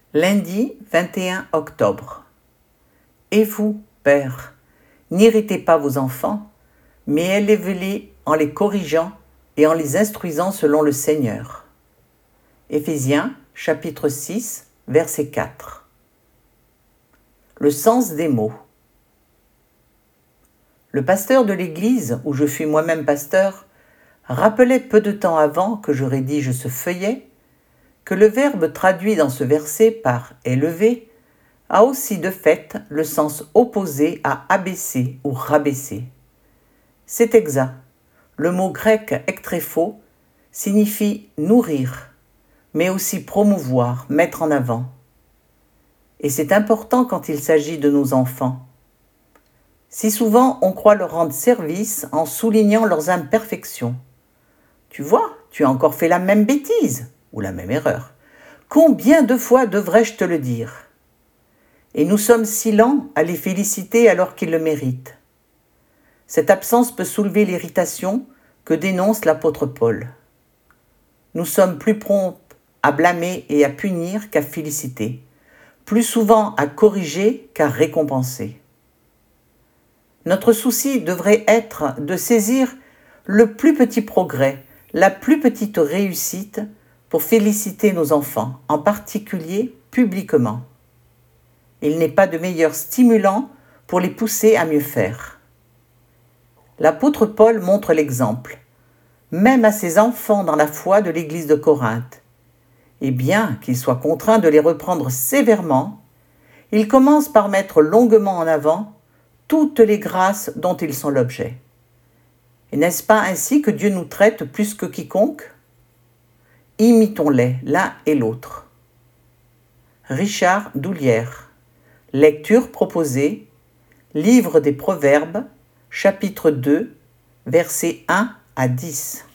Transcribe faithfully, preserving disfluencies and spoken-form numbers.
Lundi vingt et un octobre. Et vous, pères, n'irritez pas vos enfants, mais élevez-les en les corrigeant et en les instruisant selon le Seigneur. Éphésiens, chapitre six, verset quatre. Le sens des mots. Le pasteur de l'église, où je fus moi-même pasteur, rappelait peu de temps avant que je rédige ce feuillet que le verbe traduit dans ce verset par « élever » a aussi de fait le sens opposé à « abaisser » ou « rabaisser ». C'est exact. Le mot grec « ektrépho » signifie « nourrir », mais aussi « promouvoir », « mettre en avant ». Et c'est important quand il s'agit de nos enfants. Si souvent on croit leur rendre service en soulignant leurs imperfections. Tu vois, tu as encore fait la même bêtise ou la même erreur. Combien de fois devrais-je te le dire ? Et nous sommes si lents à les féliciter alors qu'ils le méritent. Cette absence peut soulever l'irritation que dénonce l'apôtre Paul. Nous sommes plus prompts à blâmer et à punir qu'à féliciter, plus souvent à corriger qu'à récompenser. Notre souci devrait être de saisir le plus petit progrès, la plus petite réussite pour féliciter nos enfants, en particulier publiquement. Il n'est pas de meilleur stimulant pour les pousser à mieux faire. L'apôtre Paul montre l'exemple, même à ses enfants dans la foi de l'église de Corinthe. Et bien qu'il soit contraint de les reprendre sévèrement, il commence par mettre longuement en avant toutes les grâces dont ils sont l'objet. Et n'est-ce pas ainsi que Dieu nous traite plus que quiconque ? Imitons-les l'un et l'autre. Richard Doulière. Lecture proposée. Livre des Proverbes, chapitre deux, versets un à dix.